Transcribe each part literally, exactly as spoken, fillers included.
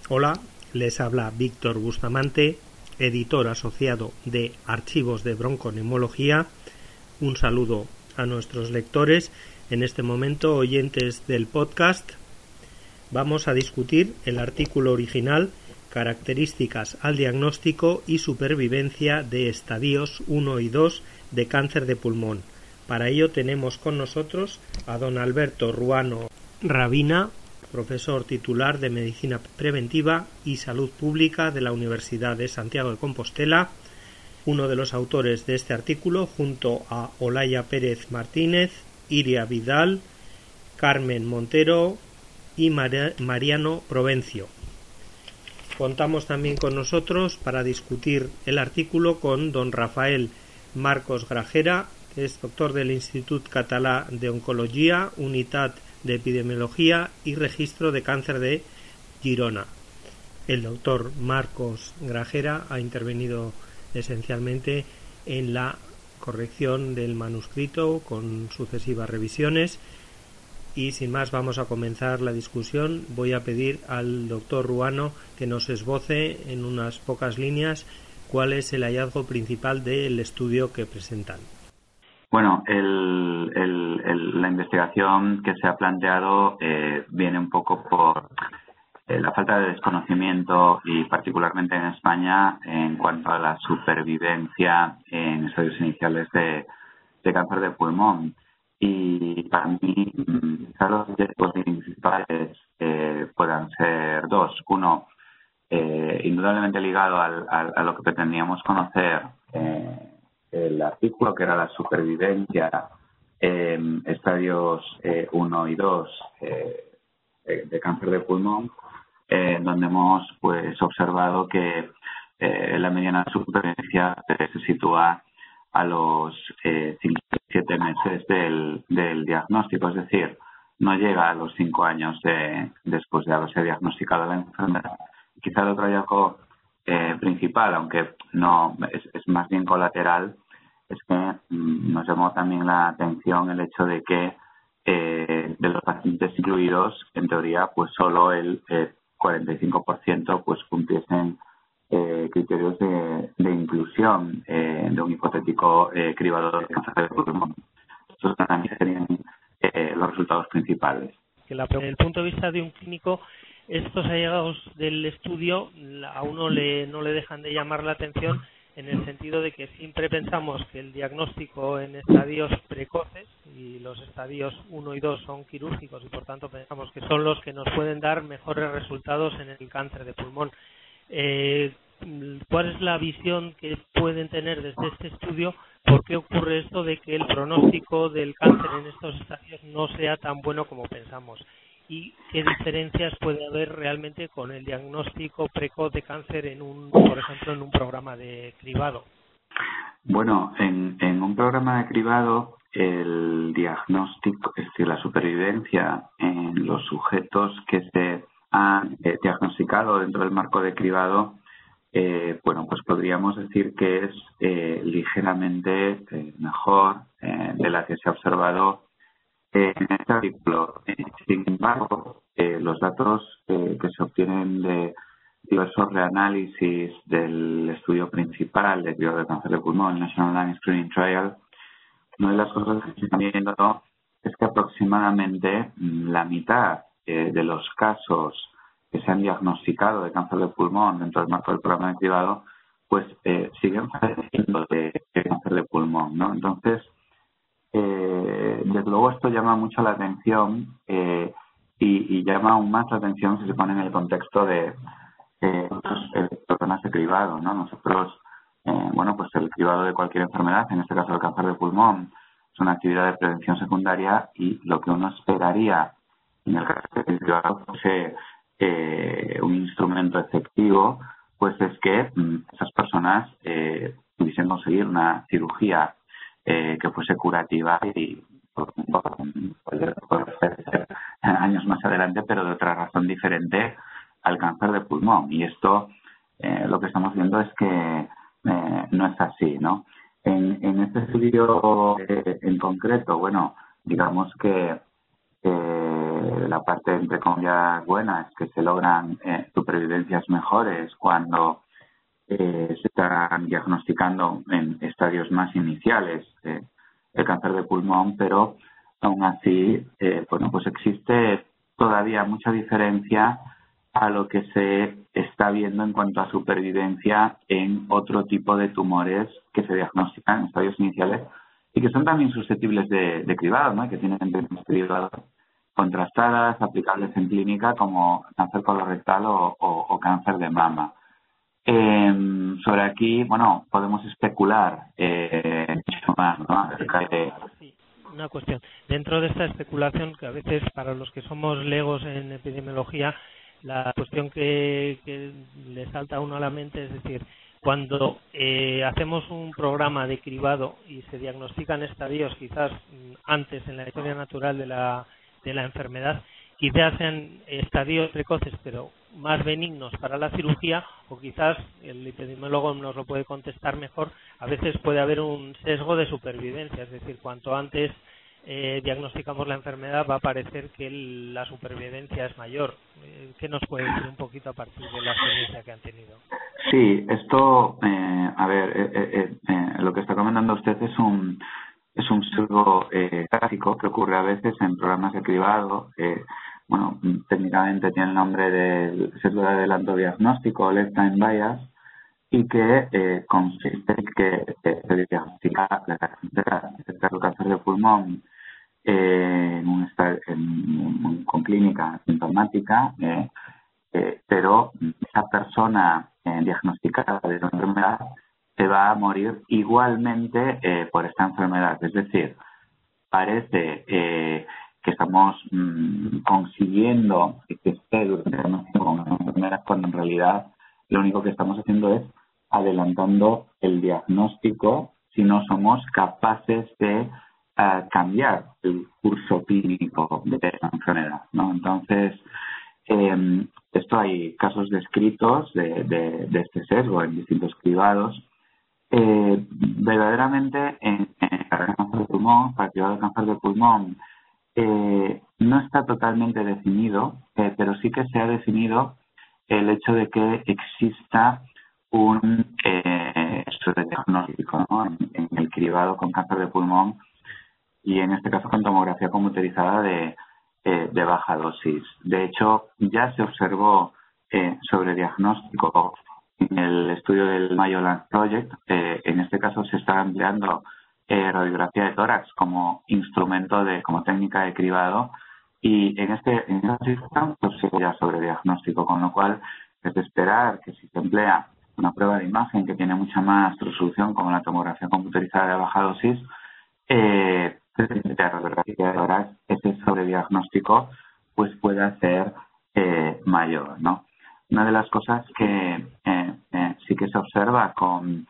Hola, les habla Víctor Bustamante, editor asociado de Archivos de Bronconeumología. Un saludo a nuestros lectores, en este momento oyentes del podcast. Vamos a discutir el artículo original, características al diagnóstico y supervivencia de estadios uno y dos de cáncer de pulmón. Para ello tenemos con nosotros a don Alberto Ruano Rabina, profesor titular de Medicina Preventiva y Salud Pública de la Universidad de Santiago de Compostela, uno de los autores de este artículo, junto a Olaya Pérez Martínez, Iria Vidal, Carmen Montero y Mar- Mariano Provencio. Contamos también con nosotros para discutir el artículo con don Rafael Marcos Grajera, que es doctor del Institut Català de Oncología, Unitat de Epidemiología y Registro de Cáncer de Girona. El doctor Marcos Grajera ha intervenido esencialmente en la corrección del manuscrito con sucesivas revisiones y sin más vamos a comenzar la discusión. Voy a pedir al doctor Ruano que nos esboce en unas pocas líneas cuál es el hallazgo principal del estudio que presentan. Bueno, el, el, el, la investigación que se ha planteado eh, viene un poco por eh, la falta de desconocimiento y particularmente en España en cuanto a la supervivencia en estadios iniciales de, de cáncer de pulmón. Y para mí, quizás los riesgos principales eh, puedan ser dos. Uno, eh, indudablemente ligado al, al, a lo que pretendíamos conocer, eh, el artículo, que era la supervivencia en eh, estadios eh, uno y dos eh, de, de cáncer de pulmón, eh, donde hemos pues observado que eh, la mediana supervivencia eh, se sitúa a los eh, cinco a siete meses del, del diagnóstico, es decir, no llega a los cinco años de, después de haberse diagnosticado la enfermedad. Quizá el otro hallazgo eh, principal, aunque no es, es más bien colateral, es que mmm, nos llamó también la atención el hecho de que eh, de los pacientes incluidos, en teoría, pues solo el eh, cuarenta y cinco por ciento pues cumpliesen eh, criterios de, de inclusión eh, de un hipotético eh, cribado de cáncer de pulmón. Estos también serían eh, los resultados principales. Que la, desde el punto de vista de un clínico, estos hallazgos del estudio a uno le, no le dejan de llamar la atención, en el sentido de que siempre pensamos que el diagnóstico en estadios precoces, y los estadios uno y dos son quirúrgicos y por tanto pensamos que son los que nos pueden dar mejores resultados en el cáncer de pulmón. Eh, ¿Cuál es la visión que pueden tener desde este estudio? ¿Por qué ocurre esto de que el pronóstico del cáncer en estos estadios no sea tan bueno como pensamos? ¿Y qué diferencias puede haber realmente con el diagnóstico precoz de cáncer en un, por ejemplo, en un programa de cribado? Bueno, en, en un programa de cribado, el diagnóstico, es decir, la supervivencia en los sujetos que se han eh, diagnosticado dentro del marco de cribado, eh, bueno, pues podríamos decir que es eh, ligeramente eh, mejor eh, de la que se ha observado en este artículo. Sin embargo, eh, los datos eh, que se obtienen de diversos reanálisis del estudio principal de cribado de cáncer de pulmón, el National Lung Screening Trial, una de las cosas que se están viendo es que aproximadamente la mitad eh, de los casos que se han diagnosticado de cáncer de pulmón dentro del marco del programa de cribado, pues eh, siguen padeciendo de, de cáncer de pulmón, ¿no? Entonces, Eh, desde luego esto llama mucho la atención eh, y, y llama aún más la atención si se pone en el contexto de eh, otros eh, personas de cribado, ¿no? Nosotros, eh, bueno, pues el cribado de cualquier enfermedad, en este caso el cáncer de pulmón, es una actividad de prevención secundaria y lo que uno esperaría en el caso del cribado fuese eh, un instrumento efectivo, pues es que mm, esas personas eh, pudiesen conseguir una cirugía Eh, que fuese curativa y puede ser años más adelante, pero de otra razón diferente al cáncer de pulmón. Y esto eh, lo que estamos viendo es que eh, no es así, ¿no? En, en este estudio eh, en concreto, bueno, digamos que eh, la parte entre comillas buena es que se logran eh, supervivencias mejores cuando eh, se están diagnosticando en estadios más iniciales eh, el cáncer de pulmón, pero aún así, eh, bueno, pues existe todavía mucha diferencia a lo que se está viendo en cuanto a supervivencia en otro tipo de tumores que se diagnostican en estadios iniciales y que son también susceptibles de, de cribado, ¿no? Que tienen técnicas de cribado contrastadas, aplicables en clínica, como cáncer colorectal o, o, o cáncer de mama. Eh, sobre aquí, bueno, podemos especular eh, mucho más, ¿no? Acerca de... Sí, una cuestión. Dentro de esta especulación, que a veces para los que somos legos en epidemiología, la cuestión que, que le salta a uno a la mente es decir, cuando eh, hacemos un programa de cribado y se diagnostican estadios quizás antes en la historia natural de la, de la enfermedad, quizás sean estadios precoces pero más benignos para la cirugía, o quizás el epidemiólogo nos lo puede contestar mejor, a veces puede haber un sesgo de supervivencia, es decir, cuanto antes eh, diagnosticamos la enfermedad va a parecer que el, la supervivencia es mayor. Eh, ¿Qué nos puede decir un poquito a partir de la experiencia que han tenido? Sí, esto, eh, a ver, eh, eh, eh, lo que está comentando usted es un es un sesgo eh, clásico que ocurre a veces en programas de cribado. Eh, bueno, técnicamente tiene el nombre del sesgo de adelanto diagnóstico, left time bias, y que eh, consiste en que eh, se diagnostica el cáncer de pulmón eh, en un estado, en, en, con clínica sintomática, eh, eh, pero esa persona eh, diagnosticada de esa enfermedad se va a morir igualmente eh, por esta enfermedad. Es decir, parece eh, que estamos mmm, consiguiendo que esté durante una enfermedad cuando en realidad lo único que estamos haciendo es adelantando el diagnóstico si no somos capaces de uh, cambiar el curso clínico de esa enfermedad, ¿no? Entonces, eh, esto hay casos descritos de, de, de este sesgo en distintos cribados. Eh, verdaderamente en, en el cáncer de pulmón, para el cribado de cáncer de pulmón, eh, no está totalmente definido, eh, pero sí que se ha definido el hecho de que exista un eh, diagnóstico, ¿no? en, en el cribado con cáncer de pulmón y en este caso con tomografía computerizada de, eh, de baja dosis. De hecho, ya se observó eh, sobre diagnóstico en el estudio del Mayo Lung Project. Eh, en este caso se está empleando eh, radiografía de tórax como instrumento de, como técnica de cribado, y en este en esta situación pues, se ya sobre diagnóstico, con lo cual es de esperar que si se emplea una prueba de imagen que tiene mucha más resolución como la tomografía computerizada de baja dosis, eh, de radiografía de tórax, ese sobrediagnóstico pues pueda ser eh, mayor, ¿no? Una de las cosas que eh, eh, sí que se observa con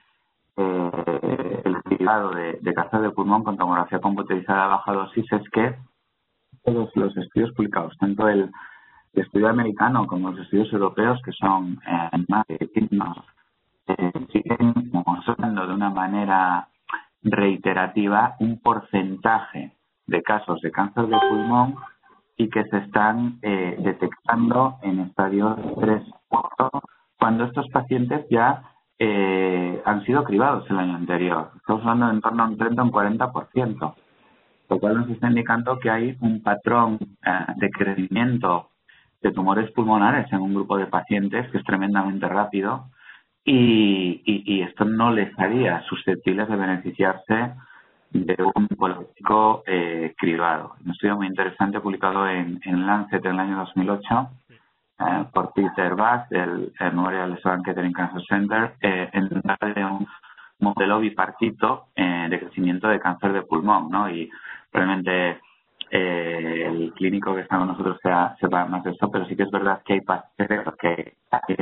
eh, el cribado de, de cáncer de pulmón con tomografía computerizada a baja dosis es que todos los estudios publicados, tanto el, el estudio americano como los estudios europeos, que son eh, más de dignos, eh, siguen mostrando de una manera reiterativa un porcentaje de casos de cáncer de pulmón y que se están eh, detectando en estadios tres cuatro, cuando estos pacientes ya eh, han sido cribados el año anterior. Estamos hablando de en torno a un treinta o un cuarenta por ciento, lo cual nos está indicando que hay un patrón eh, de crecimiento de tumores pulmonares en un grupo de pacientes que es tremendamente rápido y, y, y esto no les haría susceptibles de beneficiarse de un político eh, cribado. Un estudio muy interesante publicado en, en Lancet en el año dos mil ocho eh, por Peter Bass del Memorial Sloan Kettering Cancer Center eh, en de un modelo bipartito eh, de crecimiento de cáncer de pulmón, ¿no? Y realmente eh, el clínico que está con nosotros sea, sepa más de eso, pero sí que es verdad que hay pacientes que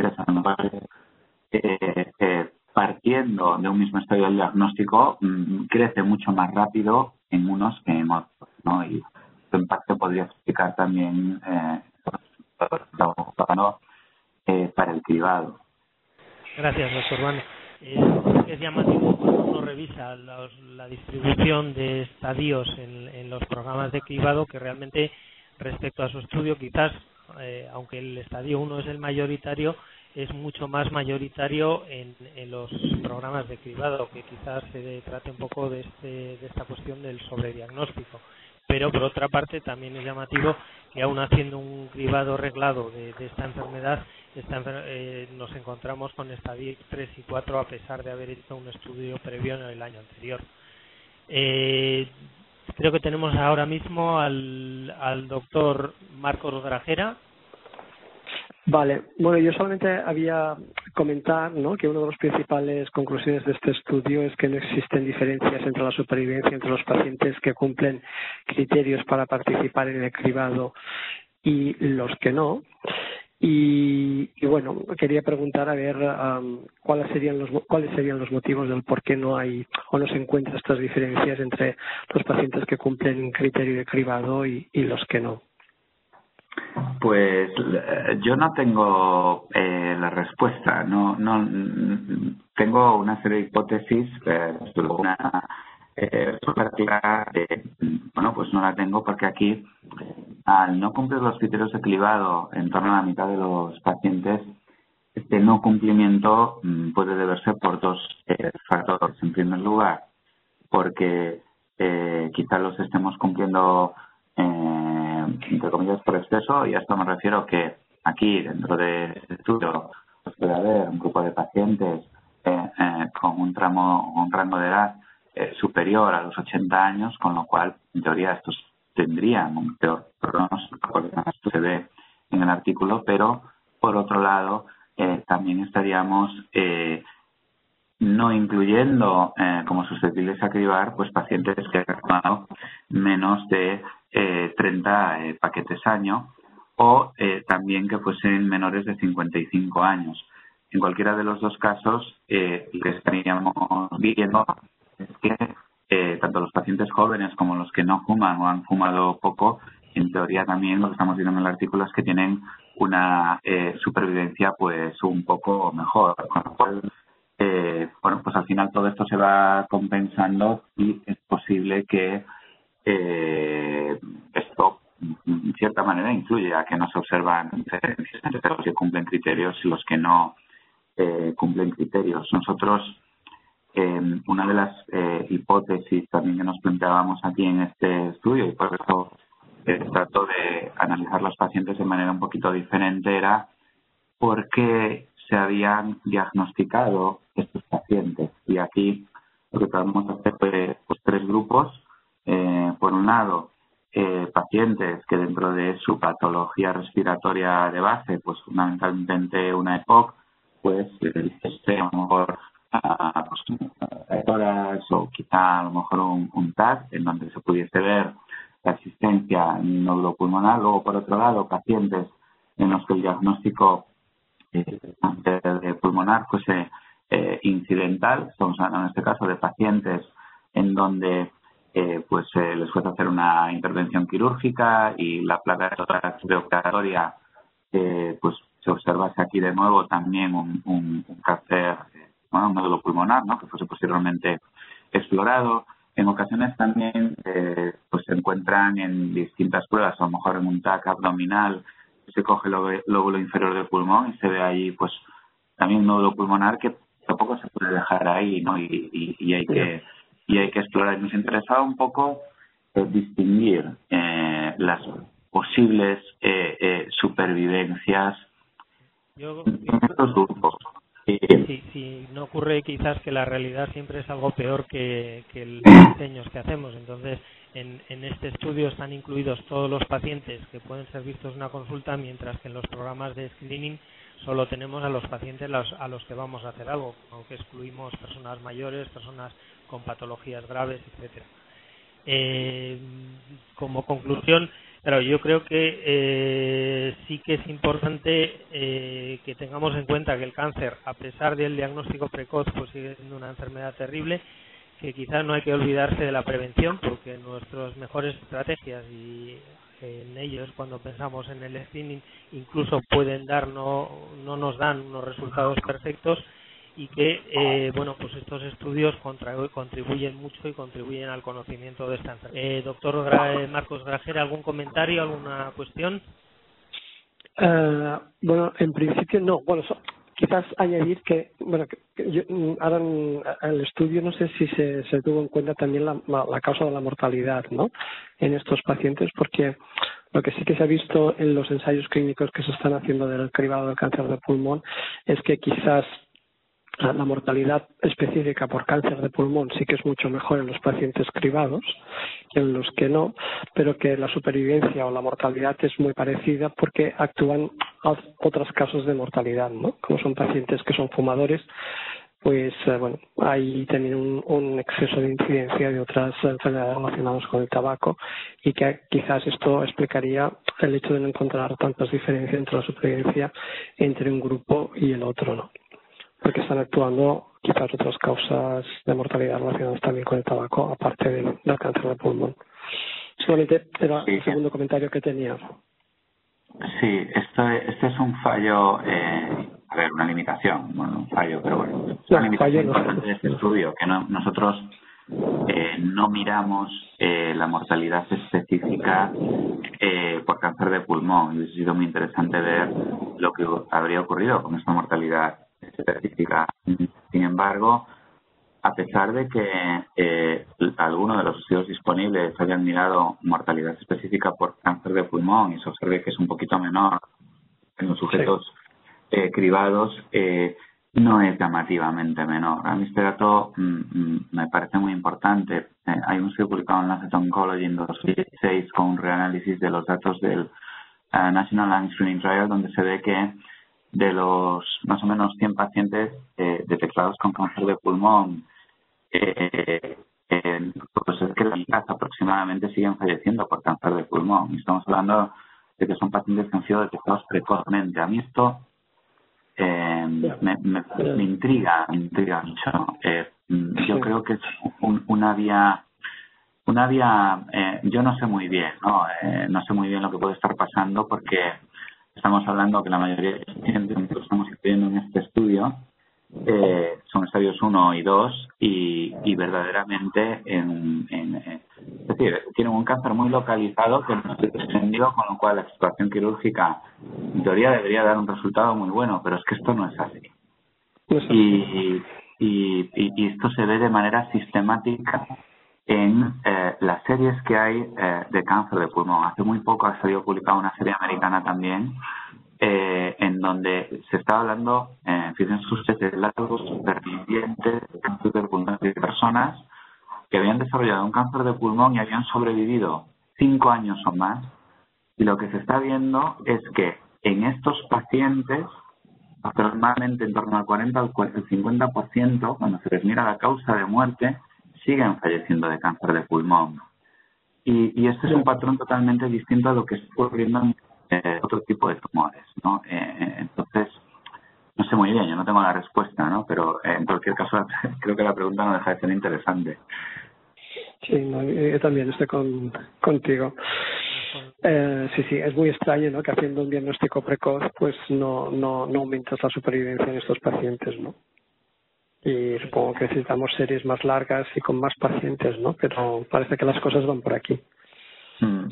eh, eh, partiendo de un mismo estadio del diagnóstico mmm, crece mucho más rápido en unos que en otros, ¿no? Y su impacto podría explicar también eh, eh, para el cribado. Gracias, doctor Bueno. Eh, es llamativo cuando uno revisa los, la distribución de estadios en, en los programas de cribado, que realmente respecto a su estudio, quizás, eh, aunque el estadio uno es el mayoritario, es mucho más mayoritario en, en los programas de cribado, que quizás se trate un poco de, este, de esta cuestión del sobrediagnóstico. Pero, por otra parte, también es llamativo que, aún haciendo un cribado reglado de, de esta enfermedad, esta enfer eh, nos encontramos con estadios tres y cuatro, a pesar de haber hecho un estudio previo en el año anterior. Eh, creo que tenemos ahora mismo al, al doctor Marcos Grajera. Vale, bueno, yo solamente había comentar, ¿no?, que una de las principales conclusiones de este estudio es que no existen diferencias entre la supervivencia entre los pacientes que cumplen criterios para participar en el cribado y los que no. Y, y bueno, quería preguntar a ver um, cuáles serían los cuáles serían los motivos del por qué no hay o no se encuentran estas diferencias entre los pacientes que cumplen un criterio de cribado y, y los que no. Pues yo no tengo eh, la respuesta, no, no tengo una serie de hipótesis, eh, una eh, de, bueno, pues no la tengo porque aquí, al no cumplir los criterios de cribado en torno a la mitad de los pacientes, este no cumplimiento puede deberse por dos eh, factores. En primer lugar, porque eh, quizás los estemos cumpliendo eh, entre comillas por exceso, y a esto me refiero que aquí dentro de este estudio pues puede haber un grupo de pacientes eh, eh, con un tramo, un rango de edad eh, superior a los ochenta años, con lo cual en teoría estos tendrían un peor pronóstico, porque esto se ve en el artículo, pero por otro lado eh, también estaríamos eh, no incluyendo eh, como susceptibles a cribar pues pacientes que han tomado menos de eh, treinta eh, paquetes año, o eh, también que fuesen menores de cincuenta y cinco años. En cualquiera de los dos casos, eh, lo que estaríamos viendo es que eh, tanto los pacientes jóvenes como los que no fuman o han fumado poco, en teoría también lo que estamos viendo en el artículo es que tienen una eh, supervivencia pues un poco mejor, con lo cual Eh, bueno, pues al final todo esto se va compensando y es posible que eh, esto en cierta manera influye a que no se observan diferencias entre los que cumplen criterios y los que no eh, cumplen criterios. Nosotros, eh, una de las eh, hipótesis también que nos planteábamos aquí en este estudio, y por eso eh, trato de analizar los pacientes de manera un poquito diferente, era por qué se habían diagnosticado estos pacientes. Y aquí lo que podemos hacer fue pues, tres grupos. Eh, por un lado, eh, pacientes que dentro de su patología respiratoria de base, pues fundamentalmente una E P O C, pues este, a lo mejor a, pues, horas o quizá a lo mejor un, un T A C en donde se pudiese ver la existencia en un nódulo pulmonar. Luego, por otro lado, pacientes en los que el diagnóstico de pulmonar fuese eh, incidental. Estamos hablando en este caso de pacientes en donde eh, pues eh, les fuese a hacer una intervención quirúrgica y la placa preoperatoria eh, pues se observase aquí de nuevo también un, un, un cáncer, bueno, un nódulo pulmonar, ¿no?, que fuese posteriormente explorado. En ocasiones también eh, pues se encuentran en distintas pruebas, a lo mejor en un T A C abdominal, se coge el lóbulo inferior del pulmón y se ve ahí pues también un nódulo pulmonar que tampoco se puede dejar ahí, ¿no? Y, y, y hay que y hay que explorar. Nos interesaba un poco eh, distinguir eh, las posibles eh, eh, supervivencias Yo, en estos grupos. Sí, sí, sí, no ocurre quizás que la realidad siempre es algo peor que, que los diseños que hacemos. Entonces, en, en este estudio están incluidos todos los pacientes que pueden ser vistos en una consulta, mientras que en los programas de screening solo tenemos a los pacientes los, a los que vamos a hacer algo, aunque excluimos personas mayores, personas con patologías graves, etcétera. Eh, como conclusión, claro, yo creo que eh, sí que es importante eh, que tengamos en cuenta que el cáncer, a pesar del diagnóstico precoz, pues sigue siendo una enfermedad terrible, que quizás no hay que olvidarse de la prevención, porque nuestras mejores estrategias, y en ellos cuando pensamos en el screening incluso pueden dar, no, no nos dan unos resultados perfectos, y que eh, bueno, pues estos estudios contra, contribuyen mucho y contribuyen al conocimiento de esta enfermedad. Eh, doctor Gra- Marcos Grajera, ¿algún comentario, alguna cuestión? Uh, bueno, en principio no. Bueno, so, quizás añadir que, bueno, que, que yo, ahora en, en el estudio no sé si se, se tuvo en cuenta también la, la causa de la mortalidad, ¿no? En estos pacientes, porque lo que sí que se ha visto en los ensayos clínicos que se están haciendo del cribado del cáncer de pulmón es que quizás la mortalidad específica por cáncer de pulmón sí que es mucho mejor en los pacientes cribados que en los que no, pero que la supervivencia o la mortalidad es muy parecida porque actúan otros casos de mortalidad, ¿no? Como son pacientes que son fumadores, pues eh, bueno, hay también un, un exceso de incidencia de otras enfermedades relacionadas con el tabaco y que quizás esto explicaría el hecho de no encontrar tantas diferencias entre la supervivencia entre un grupo y el otro, ¿no? Porque están actuando quizás otras causas de mortalidad relacionadas también con el tabaco, aparte del, del cáncer de pulmón. Solamente era Sí. el segundo comentario que tenía. Sí, esto, este es un fallo, eh, a ver, una limitación, bueno, un fallo, pero bueno, es una No, limitación fallo no. importante de este estudio, que no, nosotros eh, no miramos eh, la mortalidad específica eh, por cáncer de pulmón. Y hubiese sido muy interesante ver lo que habría ocurrido con esta mortalidad específica. Sin embargo, a pesar de que eh, algunos de los estudios disponibles hayan mirado mortalidad específica por cáncer de pulmón y se observe que es un poquito menor en los sujetos sí. eh, cribados, eh, no es llamativamente menor. A mí este dato mm, me parece muy importante. Eh, hay un estudio publicado en Lancet Oncology en dos mil dieciséis con un reanálisis de los datos del uh, National Lung Screening Trial, donde se ve que de los más o menos cien pacientes eh, detectados con cáncer de pulmón, eh, eh, pues es que la mitad aproximadamente siguen falleciendo por cáncer de pulmón. Y estamos hablando de que son pacientes que han sido detectados precozmente. A mí esto eh, me, me, me intriga, me intriga mucho. Eh, yo creo que es un, una vía, una vía, eh, yo no sé muy bien, ¿no? Eh, no sé muy bien lo que puede estar pasando porque estamos hablando que la mayoría de los pacientes que estamos incluyendo en este estudio eh, son estadios uno y dos y, y verdaderamente en, en, en, es decir, tienen un cáncer muy localizado que no se extendió, con lo cual la exploración quirúrgica en teoría debería dar un resultado muy bueno, pero es que esto no es así. Y, y, y esto se ve de manera sistemática en eh, las series que hay eh, de cáncer de pulmón. Hace muy poco ha salido publicada una serie americana también eh, en donde se está hablando, eh, fíjense ustedes, de largos supervivientes de cáncer de pulmón de personas que habían desarrollado un cáncer de pulmón y habían sobrevivido cinco años o más. Y lo que se está viendo es que en estos pacientes, normalmente en torno al cuarenta al cincuenta por ciento, cuando se les mira la causa de muerte, siguen falleciendo de cáncer de pulmón. Y, y este es un patrón totalmente distinto a lo que está ocurriendo en eh, otro tipo de tumores, ¿no? Eh, entonces, no sé muy bien, yo no tengo la respuesta, ¿no? Pero eh, en cualquier caso, creo que la pregunta no deja de ser interesante. Sí, no, yo también estoy con, contigo. Eh, sí, sí, es muy extraño, ¿no? Que haciendo un diagnóstico precoz, pues no, no, no aumentas la supervivencia en estos pacientes, ¿no? Y supongo que necesitamos series más largas y con más pacientes, ¿no? Pero parece que las cosas van por aquí. Mm.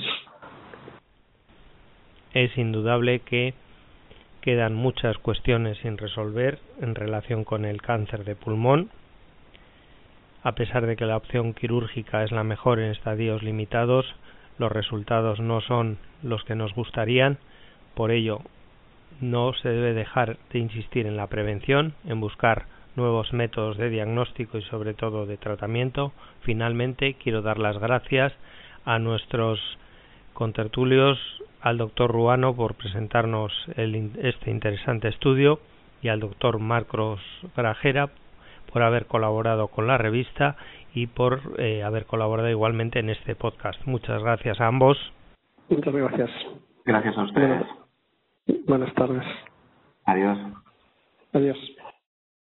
Es indudable que quedan muchas cuestiones sin resolver en relación con el cáncer de pulmón. A pesar de que la opción quirúrgica es la mejor en estadios limitados, los resultados no son los que nos gustarían. Por ello, no se debe dejar de insistir en la prevención, en buscar nuevos métodos de diagnóstico y sobre todo de tratamiento. Finalmente, quiero dar las gracias a nuestros contertulios, al doctor Ruano por presentarnos el, este interesante estudio y al doctor Marcos Grajera por haber colaborado con la revista y por eh, haber colaborado igualmente en este podcast. Muchas gracias a ambos. Muchas gracias. Gracias a ustedes. Buenas, buenas tardes. Adiós. Adiós.